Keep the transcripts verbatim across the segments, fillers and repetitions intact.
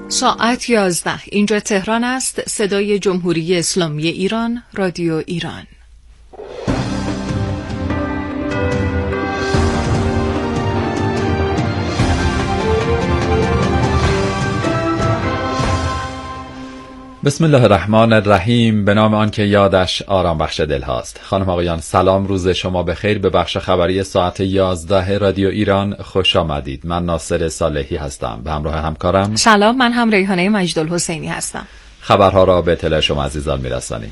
ساعت یازده. اینجا تهران است. صدای جمهوری اسلامی ایران، رادیو ایران. بسم الله الرحمن الرحیم. به نام آن که یادش آرام بخش دل هاست. خانم آقایان سلام، روز شما بخیر. به بخش خبری ساعت یازده رادیو ایران خوش آمدید. من ناصر صالحی هستم به همراه همکارم. سلام، من هم ریحانه مجدالحسینی هستم. خبرها را به اطلاع شما عزیزان میرسانیم.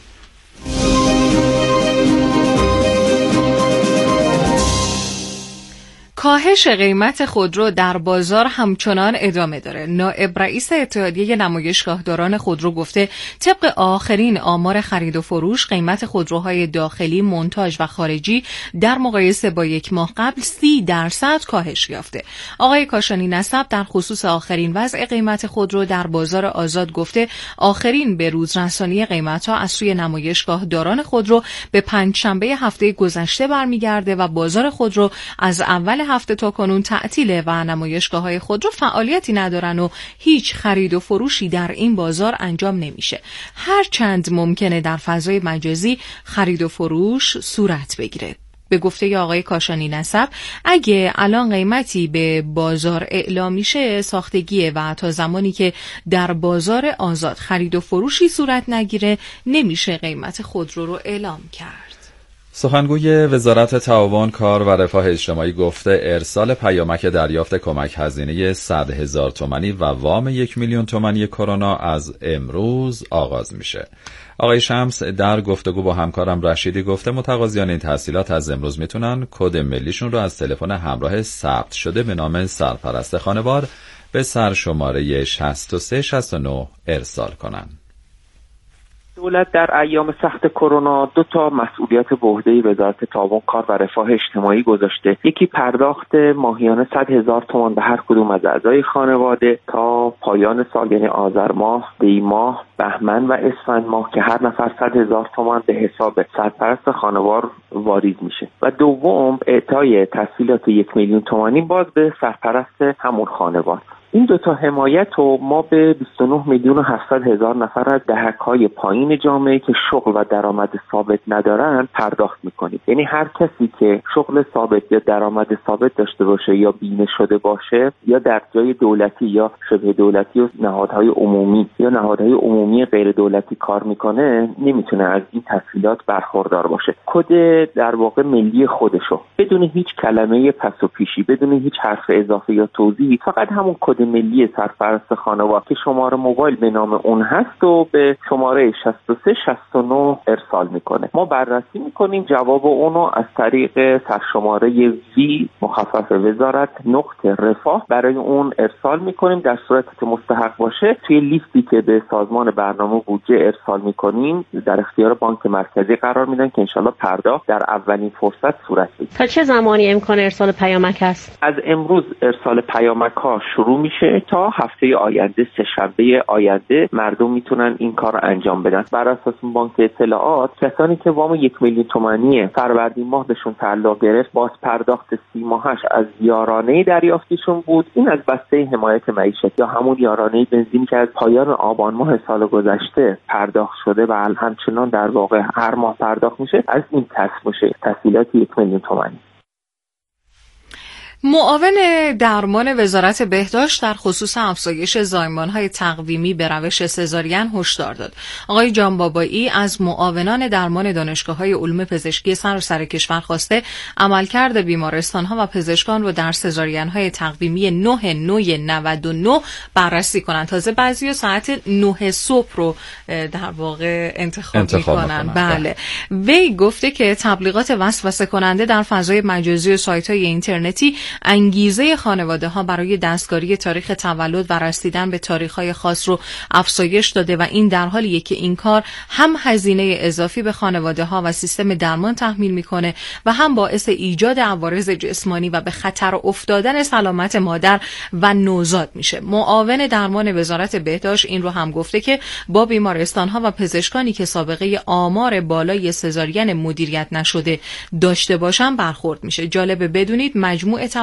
کاهش قیمت خودرو در بازار همچنان ادامه داره. نائب رئیس اتحادیه نمایشگاهداران خودرو گفته طبق آخرین آمار خرید و فروش قیمت خودروهای داخلی، مونتاژ و خارجی در مقایسه با یک ماه قبل سی درصد کاهش یافته. آقای کاشانی نسب در خصوص آخرین وضع قیمت خودرو در بازار آزاد گفته آخرین به روز رسانی قیمت‌ها از سوی نمایشگاهداران خودرو به پنجشنبه هفته گذشته برمیگرده و بازار خودرو از اول هفته تا کنون تعطیله و نمایشگاه‌های خودرو فعالیتی ندارن و هیچ خرید و فروشی در این بازار انجام نمیشه. هر چند ممکنه در فضای مجازی خرید و فروش صورت بگیره. به گفته آقای کاشانی نسب اگه الان قیمتی به بازار اعلام میشه ساختگیه و تا زمانی که در بازار آزاد خرید و فروشی صورت نگیره نمیشه قیمت خودرو رو اعلام کرد. سخنگوی وزارت تعاون، کار و رفاه اجتماعی گفته ارسال پیامک دریافت کمک هزینه صد هزار تومانی و وام یک میلیون تومانی کرونا از امروز آغاز میشه. آقای شمس در گفتگو با همکارم رشیدی گفته متقاضیان این تحصیلات از امروز میتونن کد ملیشون رو از تلفن همراه ثبت شده به نام سرپرست خانوار به سرشماره شصت و سه شصت و نه ارسال کنن. دولت در ایام سخت کرونا دو تا مسئولیت به عهده وزارت تعاون، کار و رفاه اجتماعی گذاشته. یکی پرداخت ماهیانه صد هزار تومان به هر کدوم از اعضای خانواده تا پایان سال، یعنی آذر ماه، دی ماه، بهمن و اسفند ماه، که هر نفر صد هزار تومان به حساب سرپرست خانوار واریز میشه. و دوم اعطای تسهیلات یک میلیون تومانی باز به سرپرست همون خانوار. این دوتا حمایت رو ما به بیست و نه میلیون و هفتصد هزار نفر از دهک‌های پایین جامعه که شغل و درآمد ثابت ندارن پرداخت میکنیم. یعنی هر کسی که شغل ثابت یا درآمد ثابت داشته باشه یا بیمه شده باشه یا در جای دولتی یا شبه دولتی و نهادهای عمومی یا نهادهای عمومی غیر دولتی کار میکنه نمیتونه از این تسهیلات برخوردار باشه. کد در واقع ملی خودشو بدون هیچ کلمه پس و پیشی، بدون هیچ حرف اضافه یا توضیحی، فقط همون کد ملی سرپرست خانوار که شماره موبایل به نام اون هست و به شماره شصت و سه شصت و نه ارسال میکنه. ما بررسی میکنیم، جواب اونو از طریق سرشماره وی مخفف وزارت نقطه رفاه برای اون ارسال میکنیم. در صورتی که مستحق باشه توی لیستی که به سازمان برنامه بودجه ارسال میکنیم در اختیار بانک مرکزی قرار میدن که انشالله پرداخت در اولین فرصت صورت بگیره. تا چه زمانی امکان ارسال پیامک هست؟ از امروز ارسال پیامک ها شروع میشه تا هفته آینده، سه شنبه آینده مردم میتونن این کار رو انجام بدن. بر اساس بانک اطلاعات کسانی که وام یک میلیون تومانی فروردین ماه بهشون تعلق گرفت باز پرداخت سی ماهش از یارانه دریافتیشون بود. این از بسته حمایت معیشت یا همون یارانه بنزینی که از پایان آبان ماه سال گذشته پرداخت شده و همچنان در واقع هر ماه پرداخت میشه، از این کسب میشه تسهیلات یک میلیون تومانی. معاون درمان وزارت بهداشت در خصوص افزایش زایمان‌های تقویمی به روش سزارین هشدار داد. آقای جان بابایی از معاونان درمان دانشگاه‌های علوم پزشکی سراسر کشور خواسته عملکرد بیمارستان‌ها و پزشکان رو در سزارین‌های تقویمی نه نه نود و نه بررسی کنند. تازه بعضیا ساعت نه صبح رو در واقع انتخاب, انتخاب می‌کنن. بله. وی گفته که تبلیغات وسوسه کننده در فضای مجازی و سایت‌های اینترنتی انگیزه خانواده ها برای دستکاری تاریخ تولد و رسیدن به تاریخ های خاص رو افزایش داده و این در حالیه که این کار هم هزینه اضافی به خانواده ها و سیستم درمان تحمیل میکنه و هم باعث ایجاد عوارض جسمانی و به خطر افتادن سلامت مادر و نوزاد میشه. معاون درمان وزارت بهداشت این رو هم گفته که با بیمارستان ها و پزشکانی که سابقه آمار بالای سزارین مدیریت نشده داشته باشن برخورد میشه. جالبه بدونید مجموع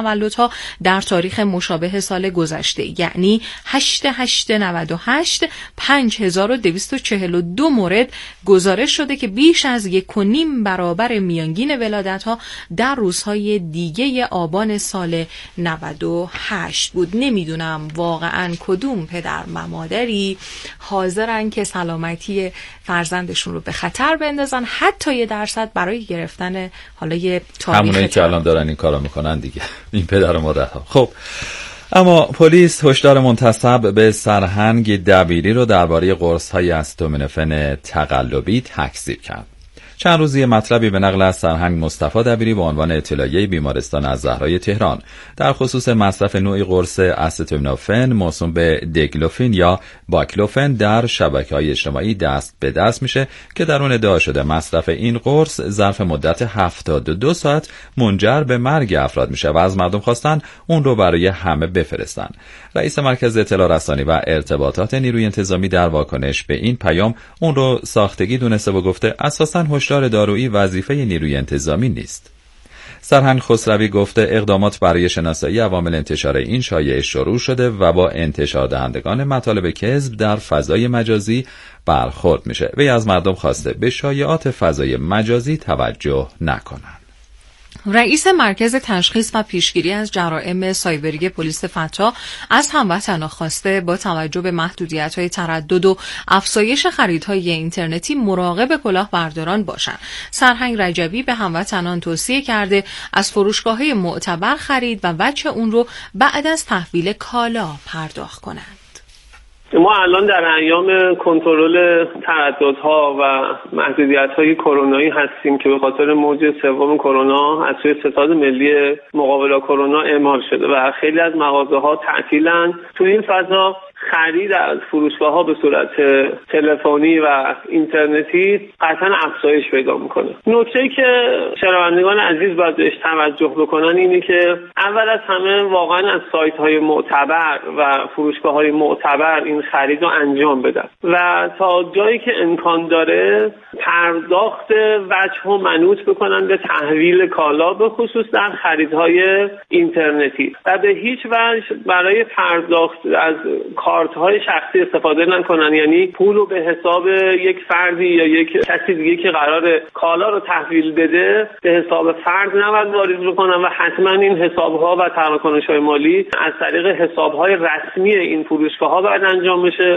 تولدها در تاریخ مشابه سال گذشته، یعنی هشت هشت نود و هشت پنج هزار و دویست و چهل و دو مورد گزارش شده که بیش از یک و نیم برابر میانگین ولادت‌ها در روزهای دیگه آبان سال نود و هشت بود. نمیدونم واقعاً کدوم پدر و مادری حاضرن که سلامتی فرزندشون رو به خطر بندازن حتی یه درصد برای گرفتن حالا یه تاریخ. همونایی که الان دارن این کارو میکنن دیگه، این پدر و مادرها. خب اما پلیس هشدار منتسب به سرهنگ دبیری رو درباره قرص‌های استامینوفن تقلبی تکذیب کرد. چند روزی مطلبی به نقل از سرهنگ مصطفی دبیری به عنوان اطلاعیه بیمارستان الزهرای تهران در خصوص مصرف نوعی قرص استامینوفن موسوم به دگلوفین یا باکلوفن در شبکه‌های اجتماعی دست به دست میشه که در اون ادعا شده مصرف این قرص ظرف مدت هفتاد و دو ساعت منجر به مرگ افراد میشه و از مردم خواستن اون رو برای همه بفرستن. رئیس مرکز اطلاع رسانی و ارتباطات نیروی انتظامی در واکنش به این پیام اون رو ساختگی دونسته و گفته اساساً هشدار دارویی وظیفه نیروی انتظامی نیست. سرهنگ خسروی گفته اقدامات برای شناسایی عوامل انتشار این شایعه شروع شده و با انتشار دهندگان مطالب کذب در فضای مجازی برخورد میشه. وی از مردم خواسته به شایعات فضای مجازی توجه نکنند. رئیس مرکز تشخیص و پیشگیری از جرائم سایبری پلیس فتا از هموطنان خواسته با توجه به محدودیت‌های تردد و افزایش خریدهای اینترنتی مراقب کلاهبرداران باشند. سرهنگ رجبی به هموطنان توصیه کرده از فروشگاه‌های معتبر خرید و وجه اون رو بعد از تحویل کالا پرداخت کنند. ما الان در ایام کنترل ترددها و محدودیت‌های کرونایی هستیم که به خاطر موج سوم کرونا از سوی ستاد ملی مقابله کرونا اعمال شده و خیلی از مغازه‌ها تعطیلن. تو این فضا خرید از فروشگاه‌ها به صورت تلفنی و اینترنتی قطعاً افزایش پیدا می‌کنه. نکته‌ای که شنوندگان عزیز باید بهش توجه بکنن اینه که اول از همه واقعاً از سایت‌های معتبر و فروشگاه‌های معتبر این خرید رو انجام بدن و تا جایی که امکان داره پرداخت وجه و منوط بکنن به تحویل کالا، به خصوص در خریدهای اینترنتی، و به هیچ وجه برای پرداخت از کارت‌های شخصی استفاده نکنن، یعنی پول رو به حساب یک فردی یا یک کسی دیگه که قرار کالا رو تحویل بده به حساب فرد نباید واریز بکنن و حتما این حساب‌ها و تراکنش‌های مالی از طریق حساب‌های رسمی این فروشگاه‌ها باید انجام بشه.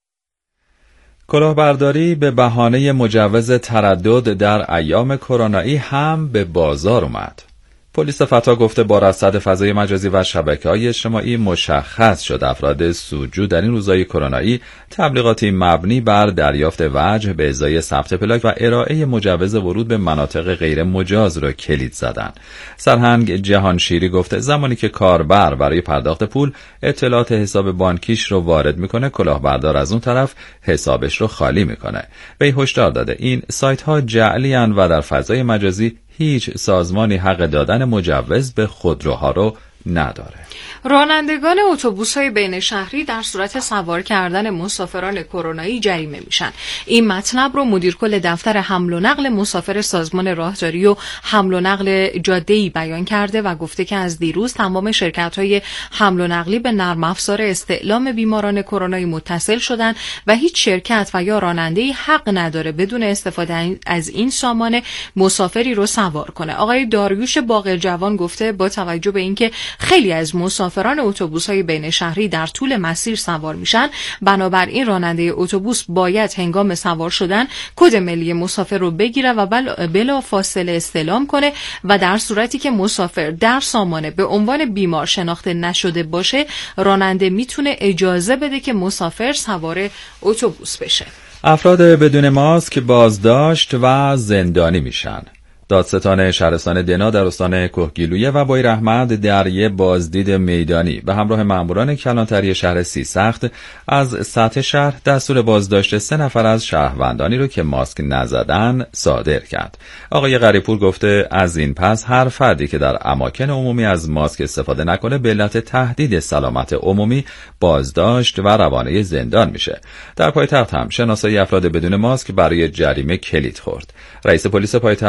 کلاهبرداری به بهانه مجوز تردد در ایام کرونایی هم به بازار اومد. پلیس فتا گفته با رصد فضای مجازی و شبکه‌های اجتماعی مشخص شد افراد سودجو در این روزهای کرونایی تبلیغاتی مبنی بر دریافت وجه به ازای ثبت پلاک و ارائه مجوز ورود به مناطق غیر مجاز را کلید زدند. سرهنگ جهانشیری گفته زمانی که کاربر برای پرداخت پول اطلاعات حساب بانکیش رو وارد میکنه، کلاهبردار از اون طرف حسابش رو خالی میکنه. وی هشدار داده این سایت ها جعلی اند و در فضای مجازی هیچ سازمانی حق دادن مجوز به خودروها رو نداره. رانندگان اتوبوس‌های بین شهری در صورت سوار کردن مسافران کرونایی جریمه میشن. این مطلب رو مدیر کل دفتر حمل و نقل مسافر سازمان راهداری و حمل و نقل جاده‌ای بیان کرده و گفته که از دیروز تمام شرکت‌های حمل و نقلی به نرم افزار استعلام بیماران کرونایی متصل شدن و هیچ شرکت و یا راننده‌ای حق نداره بدون استفاده از این سامان مسافری رو سوار کنه. آقای داریوش باقرجوان گفته با توجه به اینکه خیلی از مسافران اتوبوس‌های بین شهری در طول مسیر سوار میشن، بنابراین راننده اتوبوس باید هنگام سوار شدن کد ملی مسافر رو بگیره و بلا فاصله استلام کنه و در صورتی که مسافر در سامانه به عنوان بیمار شناخته نشده باشه، راننده میتونه اجازه بده که مسافر سوار اتوبوس بشه. افراد بدون ماسک بازداشت و زندانی میشن. دادستان شهرستان دنا در استان کهگیلویه و بای رحمت در یک بازدید میدانی به همراه ماموران کلانتری شهر سیسخت از سطح شهر دستور بازداشت سه نفر از شهروندانی رو که ماسک نزدن صادر کرد. آقای غریپور گفته از این پس هر فردی که در اماکن عمومی از ماسک استفاده نکنه به علت تهدید سلامت عمومی بازداشت و روانه زندان میشه. در پایتخت هم شناسایی افراد بدون ماسک برای جریمه کلید خورد. رئیس پلیس پایتخت هم گفت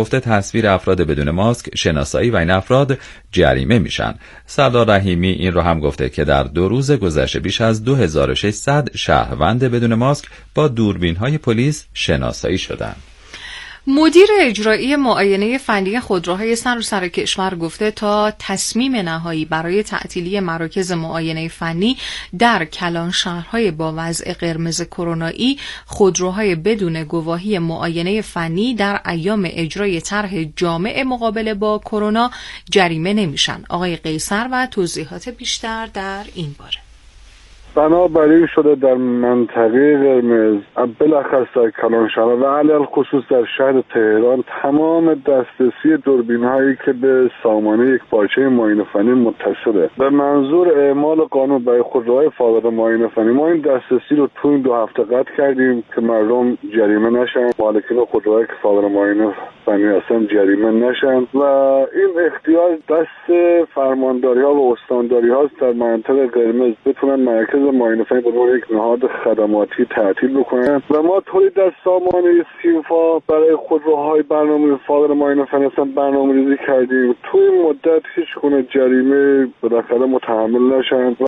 گفته تصویر افراد بدون ماسک شناسایی و این افراد جریمه میشن. سردار رحیمی این رو هم گفته که در دو روز گذشته بیش از دو هزار و ششصد شهروند بدون ماسک با دوربین‌های پلیس شناسایی شدند. مدیر اجرایی معاینه فنی خودروهای سراسر کشور گفته تا تصمیم نهایی برای تعطیلی مراکز معاینه فنی در کلان شهرهای با وضع قرمز کرونایی، خودروهای بدون گواهی معاینه فنی در ایام اجرای طرح جامع مقابله با کرونا جریمه نمیشن. آقای قیصر و توضیحات بیشتر در این باره. بنابراین شده در منطقه قرمز بالاخص در کلانشهر و علل خصوص در شهر تهران تمام دسترسی دوربین هایی که به سامانه یک پارچه معاینه فنی متصله به منظور اعمال قانون برای خودروهای فاقد معاینه فنی ما این دسترسی رو تو این دو هفته قطع کردیم که مردم جریمه نشن، مالکین خودروهایی که فاقد معاینه فنی هستن جریمه نشن و این اختیار دست فرمانداری ها و استانداری هاست در منطقه قرمز بتونن مرکز معاینه فنی به عنوان یک نهاد خدماتی تعطیل بکنن و ما طوری در سامانه سیمفا برای خودروهای برنامه فاقد معاینه فنی هستن برنامه‌ریزی کردیم تو این مدت هیچ گونه جریمه بالاخره متحمل نشن.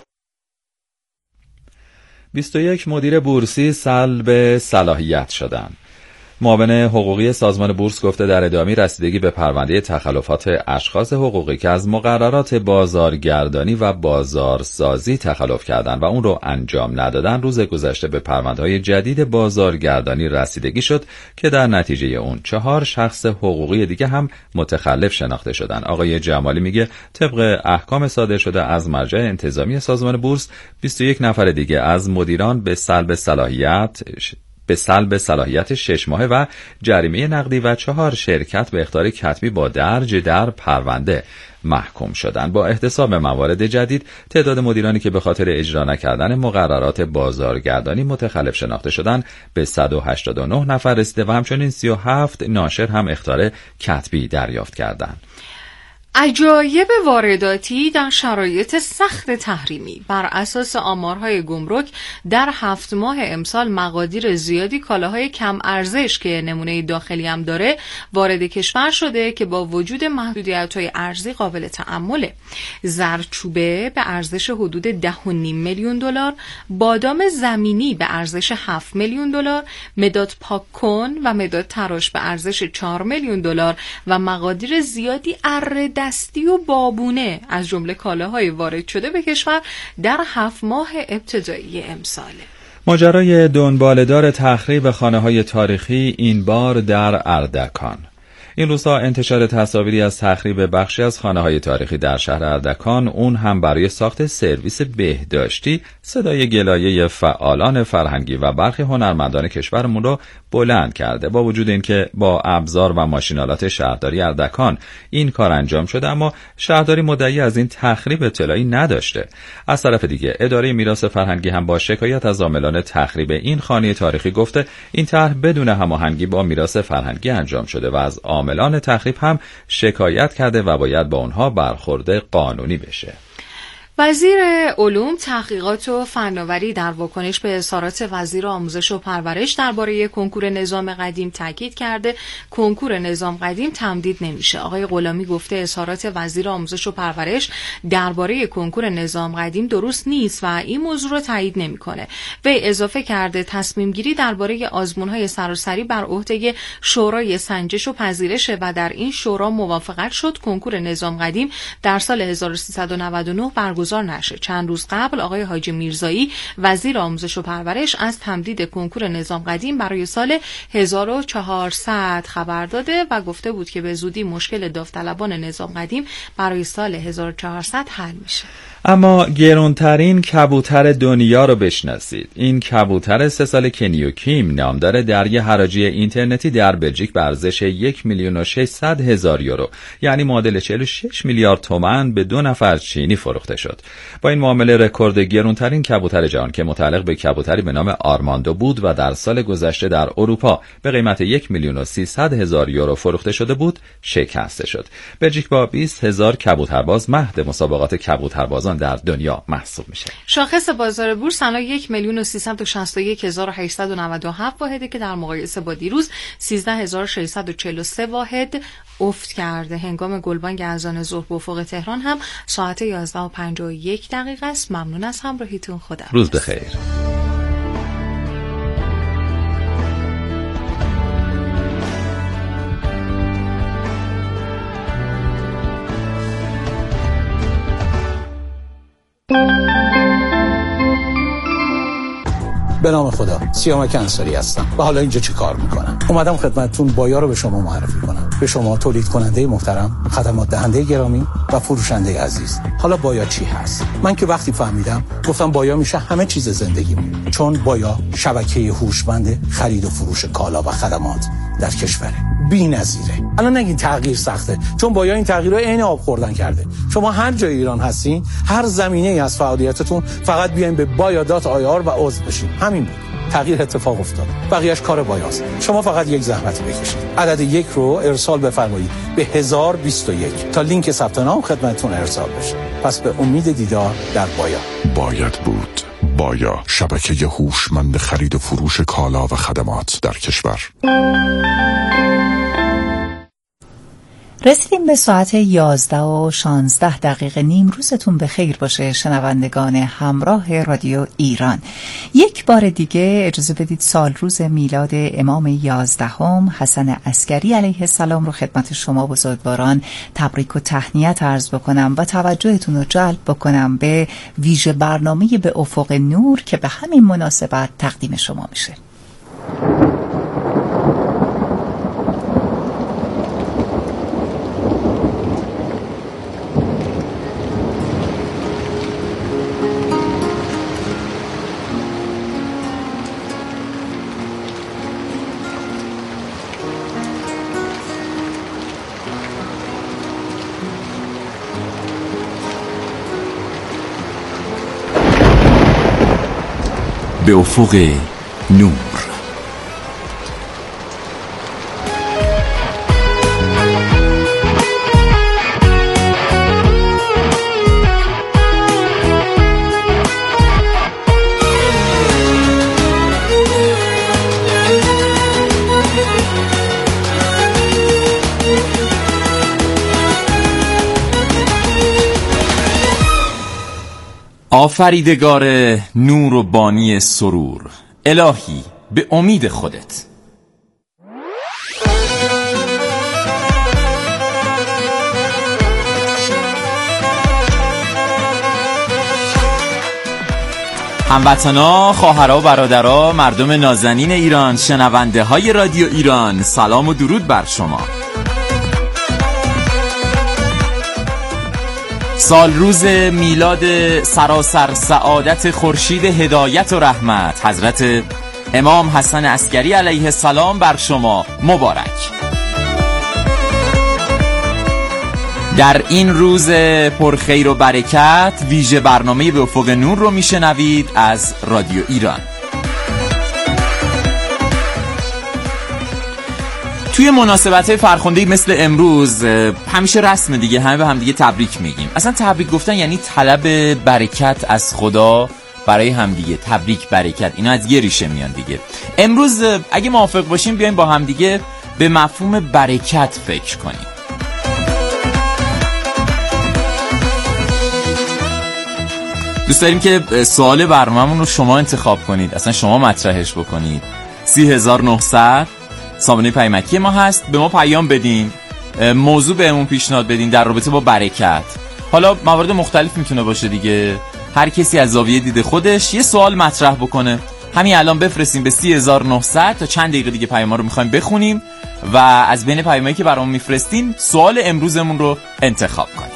بیست و یک مدیر بورسی سلب صلاحیت شدند. معاون حقوقی سازمان بورس گفته در ادامه رسیدگی به پرونده تخلفات اشخاص حقوقی که از مقررات بازارگردانی و بازارسازی تخلف کردند و اون رو انجام ندادن، روز گذشته به پرونده‌های جدید بازارگردانی رسیدگی شد که در نتیجه اون چهار شخص حقوقی دیگه هم متخلف شناخته شدن. آقای جمالی میگه طبق احکام صادر شده از مرجع انتظامی سازمان بورس، بیست و یک نفر دیگه از مدیران به سلب صلاحیت به سلب صلاحیت شش ماهه و جریمه نقدی و چهار شرکت به اخطار کتبی با درج در پرونده محکوم شدند. با احتساب موارد جدید تعداد مدیرانی که به خاطر اجرا نکردن مقررات بازارگردانی متخلف شناخته شدند به صد و هشتاد و نه نفر رسیده و همچنین سی و هفت ناشر هم اخطار کتبی دریافت کردند. عجایب وارداتی در شرایط سخت تحریمی. بر اساس آمارهای گمرک در هفت ماه امسال مقادیر زیادی کالاهای کم ارزش که نمونه داخلی هم داره وارد کشور شده که با وجود محدودیت‌های ارزی قابل تأمله. زردچوبه به ارزش حدود ده و نیم میلیون دلار، بادام زمینی به ارزش هفت میلیون دلار، مداد پاک‌کن و مداد تراش به ارزش چهار میلیون دلار و مقادیر زیادی اره دستی و بابونه از جمله کالاهای وارد شده به کشور در هفت ماه ابتدایی امساله. ماجرای دنباله‌دار تخریب خانه‌های تاریخی این بار در اردکان. این روزها انتشار تصاویری از تخریب بخشی از خانه‌های تاریخی در شهر اردکان، اون هم برای ساخت سرویس بهداشتی، صدای گلایه فعالان فرهنگی و برخی هنرمندان کشورمون رو بلند کرده. با وجود اینکه با ابزار و ماشینالات شهرداری اردکان این کار انجام شده، اما شهرداری مدعی از این تخریب اطلاعی نداشته. از طرف دیگه اداره میراث فرهنگی هم با شکایت از عاملان تخریب این خانه تاریخی گفته این طرح بدون هماهنگی با میراث فرهنگی انجام شده و از عاملان تخریب هم شکایت کرده و باید با اونها برخورد قانونی بشه. وزیر علوم، تحقیقات و فناوری در واکنش به اظهارات وزیر آموزش و پرورش درباره کنکور نظام قدیم تاکید کرده کنکور نظام قدیم تمدید نمیشه. آقای غلامی گفته اظهارات وزیر آموزش و پرورش درباره کنکور نظام قدیم درست نیست و این موضوع رو تایید نمیکنه. وی اضافه کرده تصمیم گیری درباره آزمون‌های سراسری بر عهده شورای سنجش و پذیرش و در این شورا موافقت شد کنکور نظام قدیم در سال هزار و سیصد و نود و نه برگزار نشه. چند روز قبل آقای حاجی میرزایی وزیر آموزش و پرورش از تمدید کنکور نظام قدیم برای سال هزار و چهارصد خبر داده و گفته بود که به زودی مشکل داوطلبان نظام قدیم برای سال هزار و چهارصد حل میشه. اما گرونترین کبوتر دنیا رو بشناسید. این کبوتر سه سال کنیوکیم نامدار درگه حراجی اینترنتی در بلژیک به ارزش یک میلیون و ششصد هزار یورو، یعنی معادل چهل و شش میلیارد تومان به دو نفر چینی فروخته شد. با این معامله رکورد گرونترین کبوتر جهان که متعلق به کبوتری به نام آرماندو بود و در سال گذشته در اروپا به قیمت یک میلیون و سیصد هزار یورو فروخته شده بود، شکسته شد. بلژیک با بیست هزار کبوترباز مهد مسابقات کبوتربازان ارزان در دنیا محسوب میشه. شاخص بازار بورس الان یک میلیون و سیصد و شصت و یک هزار و هشتصد و نود و هفت واحده که در مقایسه با دیروز سیزده هزار و ششصد و چهل و سه واحد افت کرده. هنگام گلبانگ اذان ظهر به افق تهران هم ساعت یازده و پنجاه و یک دقیقه است. ممنون از همراهیتون. خدا روز بخیر. به نام خدا، سیامک انصاری هستم و حالا اینجا چی کار میکنم؟ اومدم خدمتتون بایا رو به شما معرفی کنم، به شما تولید کننده محترم، خدمات دهنده گرامی و فروشنده عزیز. حالا بایا چی هست؟ من که وقتی فهمیدم گفتم بایا میشه همه چیز زندگیمون، چون بایا شبکه هوشمند خرید و فروش کالا و خدمات در کشوره، بی‌نظیره. الان نگین تغییر سخته، چون بایا این تغییر رو عین آب خوردن کرده. شما هر جای ایران هستین، هر زمینه‌ای از فعالیتتون، فقط بیاین به بایا دات آی آر و عضو بشین. همین بود. تغییر اتفاق افتاد. بقیه‌اش کار بایاست. شما فقط یک زحمت بکشید. عدد یک رو ارسال بفرمایید به هزار و بیست و یک تا لینک ثبت نام خدمتتون ارسال بشه. پس به امید دیدار در بایا. باید بود. بایا، شبکه هوشمند خرید و فروش کالا و خدمات در کشور. رسیدیم به ساعت یازده و شانزده دقیقه. نیم روزتون به خیر باشه شنوندگان همراه رادیو ایران. یک بار دیگه اجازه بدید سال روز میلاد امام یازدهم حسن عسکری علیه السلام رو خدمت شما بزرگواران تبریک و تهنیت عرض بکنم و توجهتون رو جلب بکنم به ویژه برنامه به افق نور که به همین مناسبت تقدیم شما میشه. به افق نور. آفریدگار نور و بانی سرور، الهی به امید خودت. هموطنا، خواهرها و برادرها، مردم نازنین ایران، شنونده های رادیو ایران، سلام و درود بر شما. سال روز میلاد سراسر سعادت خورشید هدایت و رحمت حضرت امام حسن عسکری علیه السلام بر شما مبارک. در این روز پرخیر و برکت ویژه برنامه به افق نور رو میشنوید از رادیو ایران. توی مناسبت‌های فرخنده‌ای مثل امروز همیشه رسم دیگه، همه به هم دیگه تبریک میگیم. اصلا تبریک گفتن یعنی طلب برکت از خدا برای هم دیگه. تبریک، برکت، اینا از یه ریشه میان دیگه. امروز اگه موافق باشیم بیایم با هم دیگه به مفهوم برکت فکر کنیم. دوست داریم که سوال برنامه‌مون رو شما انتخاب کنید، اصلا شما مطرحش بکنید. سی هزار و نهصد سامانه پیامکی ما هست، به ما پیام بدین، موضوع بهمون پیشنهاد بدین در رابطه با برکت. حالا موارد مختلف میتونه باشه دیگه، هر کسی از زاویه دید خودش یه سوال مطرح بکنه. همین الان بفرستیم به سی هزار و نهصد تا چند دقیقه دیگه پیام رو میخوایم بخونیم و از بین پیامایی که برامون میفرستین سوال امروزمون رو انتخاب کنیم.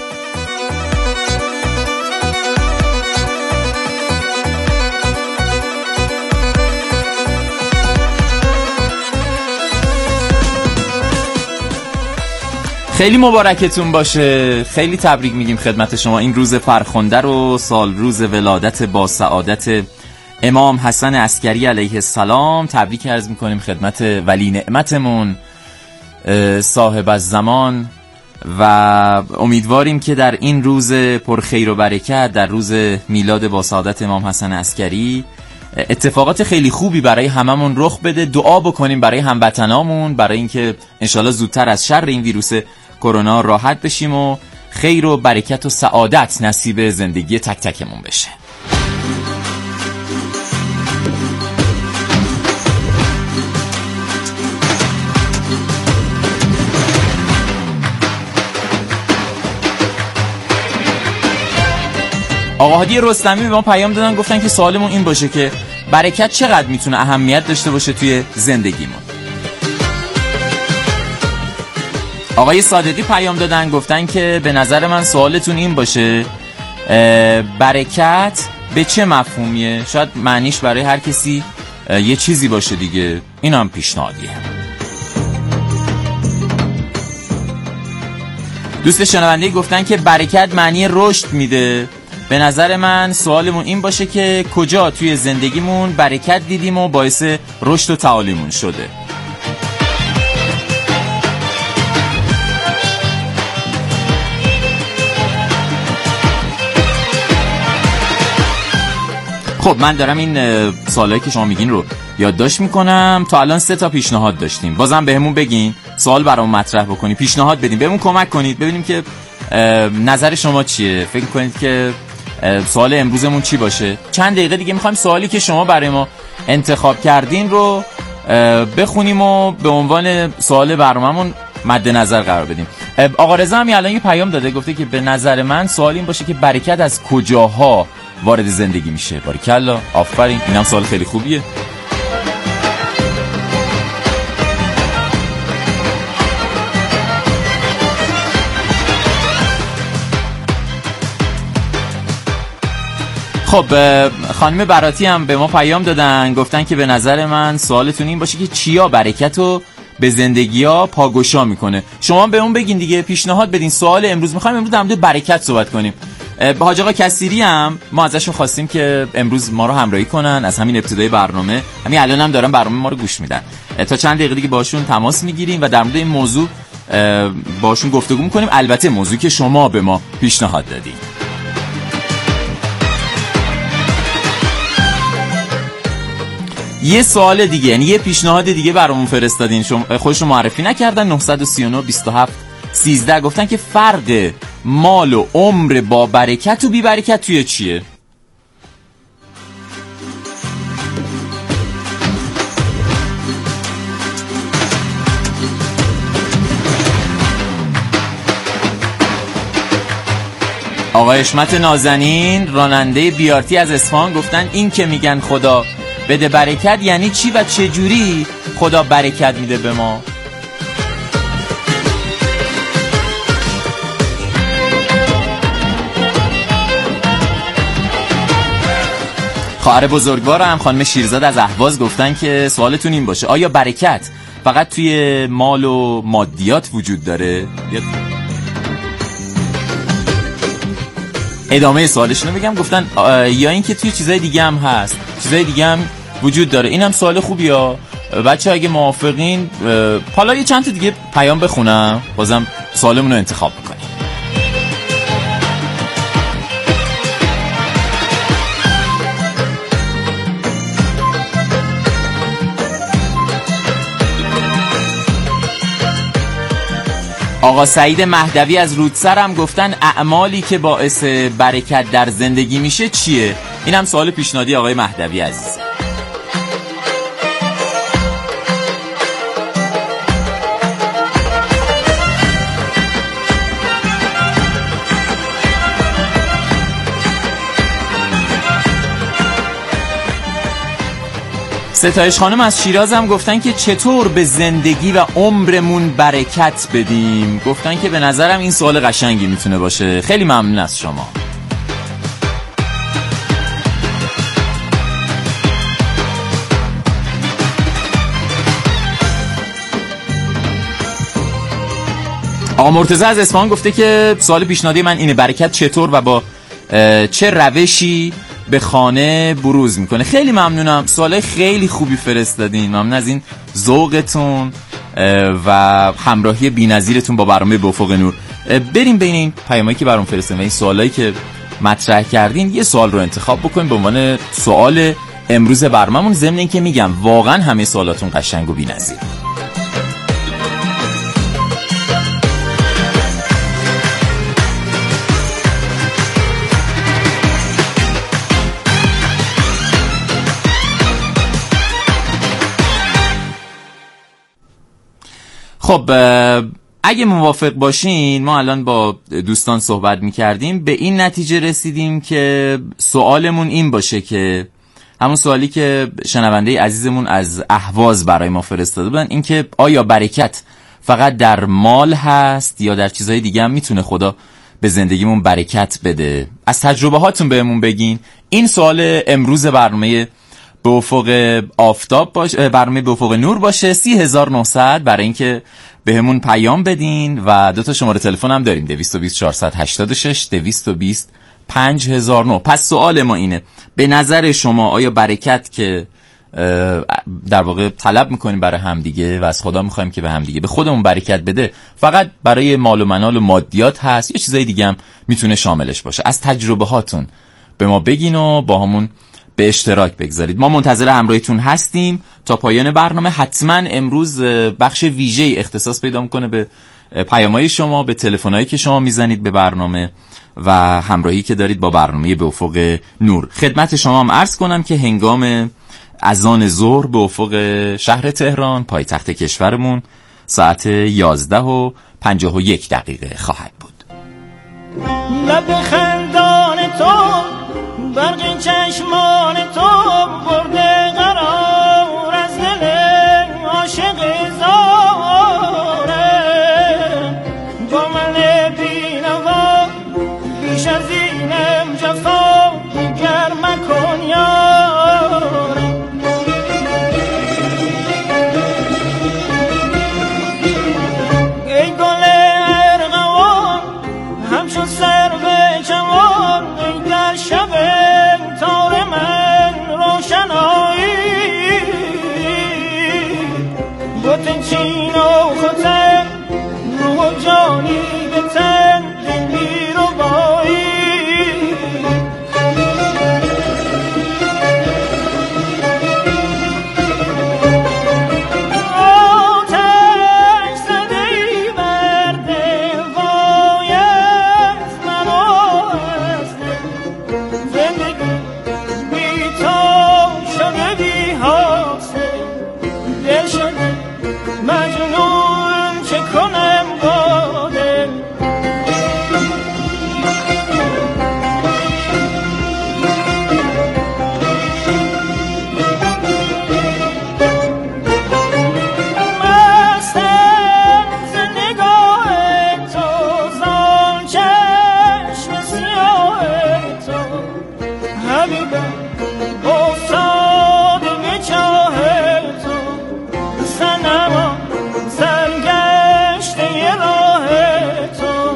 خیلی مبارکتون باشه، خیلی تبریک میگیم خدمت شما این روز فرخنده رو، سال روز ولادت با سعادت امام حسن عسکری علیه السلام. تبریک عرض میکنیم خدمت ولی نعمتمون صاحب الزمان و امیدواریم که در این روز پرخیر و برکت، در روز میلاد با سعادت امام حسن عسکری، اتفاقات خیلی خوبی برای هممون رخ بده. دعا بکنیم برای هموطنامون، برای اینکه انشالله زودتر از شر این ویروس کرونا راحت بشیم و خیر و برکت و سعادت نصیب زندگی تک تکمون بشه. آقا هادی رستمی به ما پیام دادن، گفتن که سوالمون این باشه که برکت چقدر میتونه اهمیت داشته باشه توی زندگیمون. آقای صادقی پیام دادن، گفتن که به نظر من سوالتون این باشه برکت به چه مفهومیه؟ شاید معنیش برای هر کسی یه چیزی باشه دیگه، این هم پیشنهادیه. دوست شنونده گفتن که برکت معنی رشد میده. به نظر من سوالمون این باشه که کجا توی زندگیمون برکت دیدیم و باعث رشد و تعالیمون شده. خب من دارم این سوالایی که شما میگین رو یادداشت میکنم. تا الان سه تا پیشنهاد داشتیم، بازم بهمون بگین، سوال برام مطرح بکنید، پیشنهاد بدین، بهمون کمک کنید ببینیم که نظر شما چیه، فکر کنید که سوال امروزمون چی باشه. چند دقیقه دیگه میخوایم سوالی که شما برای ما انتخاب کردین رو بخونیم و به عنوان سوال برنامه‌مون مد نظر قرار بدیم. آقا رضا هم الان یه پیام داده، گفته که به نظر من سوال این باشه که برکت از کجاها وارد زندگی میشه. باریکلا، آفرین، اینم سوال خیلی خوبیه. خب خانم براتی هم به ما پیام دادن، گفتن که به نظر من سوالتون این باشه که چیا برکت رو به زندگی ها پاگوشا میکنه. شما به اون بگین دیگه، پیشنهاد بدین. سوال امروز میخوایم امروز در مورد برکت صحبت کنیم. حاج آقا کثیری هم ما ازشون خواستیم که امروز ما رو همراهی کنن از همین ابتدای برنامه، همین الان هم دارن برنامه ما رو گوش میدن. تا چند دقیقه دیگه باشون تماس میگیریم و در مورد این موضوع باشون گفتگو میکنیم، البته موضوعی که شما به ما پیشنهاد دادید. یه سوال دیگه، یعنی یه پیشنهاد دیگه برامون فرستادین، شما خودشون معرفی نکردن. نه سه نه بیست و هفت سیزده گفتن که فرق مال و عمر با برکت و بی برکت توی چیه؟ آقای اشمت نازنین راننده بیارتی از اصفهان گفتن این که میگن خدا بده برکت یعنی چی و چه جوری خدا برکت میده به ما؟ خواهر بزرگوارم خانم شیرزاد از اهواز گفتن که سوالتون این باشه آیا برکت فقط توی مال و مادیات وجود داره؟ ادامه سوالشون رو بگم، گفتن یا این که توی چیزای دیگه هم هست، چیزای دیگه هم وجود داره. این هم سوال خوبیه بچه، اگه موافقین حالا یه چند تا دیگه پیام بخونم بازم سوالمون رو انتخاب بکنیم. آقا سعید مهدوی از رودسر هم گفتن اعمالی که باعث برکت در زندگی میشه چیه؟ این هم سوال پیشنهادی آقای مهدوی عزیز. ستایش خانم از شیراز هم گفتن که چطور به زندگی و عمرمون برکت بدیم. گفتن که به نظرم این سوال قشنگی میتونه باشه. خیلی ممنون از شما. آقا مرتضی از اصفهان گفته که سوال پیشنهادی من اینه، برکت چطور و با چه روشی به خانه بروز میکنه؟ خیلی ممنونم، سوال خیلی خوبی فرستادین، ممنون از این ذوقتون و همراهی بی‌نظیرتون با برنامه به افق نور. بریم بین این پیامایی که برام فرستادین و این سوالایی که مطرح کردین یه سوال رو انتخاب بکنیم به عنوان سوال امروز برنامه‌مون، ضمن اینکه میگم واقعا همه سوالاتون قشنگ و بی‌نظیر. خب اگه موافق باشین ما الان با دوستان صحبت میکردیم به این نتیجه رسیدیم که سوالمون این باشه که همون سوالی که شنونده عزیزمون از اهواز برای ما فرستاده بودن، این که آیا برکت فقط در مال هست یا در چیزهای دیگه هم میتونه خدا به زندگیمون برکت بده؟ از تجربه هاتون بهمون بگین. این سوال امروز برنامه به افق آفتاب باشه، برنامه به افق نور باشه. سی هزار و نهصد برای اینکه به همون پیام بدین و دو تا شماره تلفن هم داریم، دویست و بیست چهارصد و هشتاد و شش دویست و بیست پنج هزار و نه. پس سوال ما اینه، به نظر شما آیا برکت که در واقع طلب میکنیم برای همدیگه و از خدا میخوایم که به همدیگه به خودمون برکت بده فقط برای مال و منال و مادیات هست یا چیزای دیگه هم میتونه شاملش باشه؟ از تجربه هاتون به ما بگین و با همون به اشتراک بگذارید. ما منتظر همراهیتون هستیم تا پایان برنامه. حتما امروز بخش ویژه‌ای اختصاص پیدا میکنه به پیام‌های شما، به تلفن‌هایی که شما میزنید به برنامه و همراهی که دارید با برنامه به افق نور. خدمت شما هم عرض کنم که هنگام اذان ظهر به افق شهر تهران پایتخت کشورمون ساعت یازده و پنجاه و یک دقیقه خواهد بود. لب خندان تو برق چشمان تو برده قرار از دل عاشق زاره، با من بینوا بیش از اینم جفا گر مکن یاره. ای گل ارغوان همچون سر به چمان، ای در شب تار من روشنایی، بوتن چین و خودم روح و جانی به تن دلی رو بایی. آتش زده ای برده وای از من و از زندگی بی تو شده بی حاصل، دل شده مجنون چه کنم با دل. مستم ز نگاه تو زان چشم سیاه تو، حبیبم افتاده به چاه تو، صنما سرگشته ی راه تو.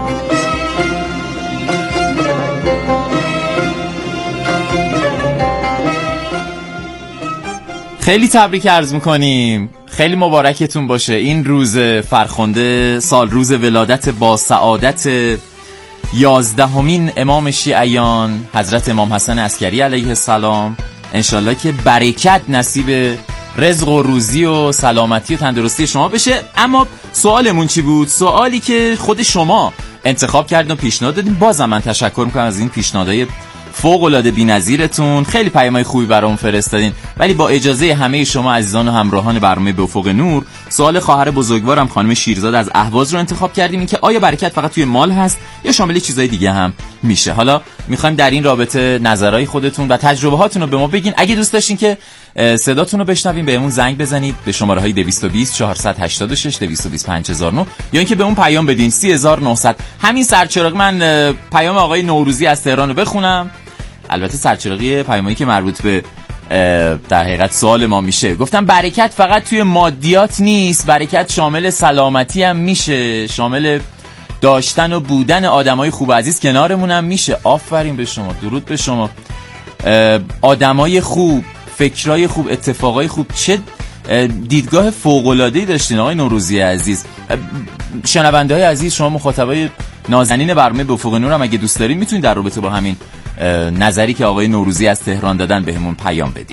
خیلی تبریک عرض میکنیم، خیلی مبارکتون باشه این روز فرخنده، سال روز ولادت با سعادت یازدهمین امام شیعیان حضرت امام حسن عسکری علیه السلام. انشالله که برکت نصیب رزق و روزی و سلامتی و تندرستی شما بشه. اما سوالمون چی بود؟ سوالی که خود شما انتخاب کردین و پیشنهاد دادین. بازم من تشکر میکنم از این پیشنهادهای فوق‌العاده بی‌نظیرتون. خیلی پیام‌های خوبی برام فرستادین، ولی با اجازه همه شما عزیزان و همراهان برنامه به افق نور، سوال خواهر بزرگوارم خانم شیرزاد از اهواز رو انتخاب کردیم، این که آیا برکت فقط توی مال هست یا شامل چیزای دیگه هم میشه؟ حالا میخوایم در این رابطه نظرهای خودتون و تجربه هاتون رو به ما بگین. اگه دوست داشتین که صداتون رو بشنویم بهمون زنگ بزنید به شماره های دویست و بیست چهارصد و هشتاد و شش دویست و بیست پنج هزار و نه یا اینکه بهمون پیام بدین سی هزار و نهصد. همین سرچراغ من پیام آقای نوروزی از تهران رو بخونم. البته سرچراغی پیامایی که مربوط به در حقیقت سوال ما میشه. گفتم برکت فقط توی مادیات نیست، برکت شامل سلامتی هم میشه، شامل داشتن و بودن آدمای خوب عزیز کنارمون هم میشه. آفرین به شما، درود به شما. آدمای خوب، فکرای خوب، اتفاقای خوب چه دیدگاه فوق‌العاده‌ای داشتین آقای نوروزی عزیز. شنونده‌های عزیز، شما مخاطبای نازنین برنامه به افق نور هم اگه دوست دارین میتونید در رابطه با همین نظری که آقای نوروزی از تهران دادن بهمون پیام بدین.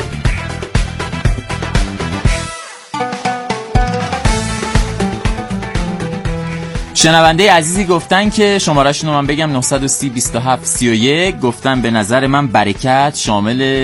شنونده عزیزی گفتن که شماره‌شون رو من بگم نه سه صفر بیست و هفت سی و یک، گفتن به نظر من برکت شامل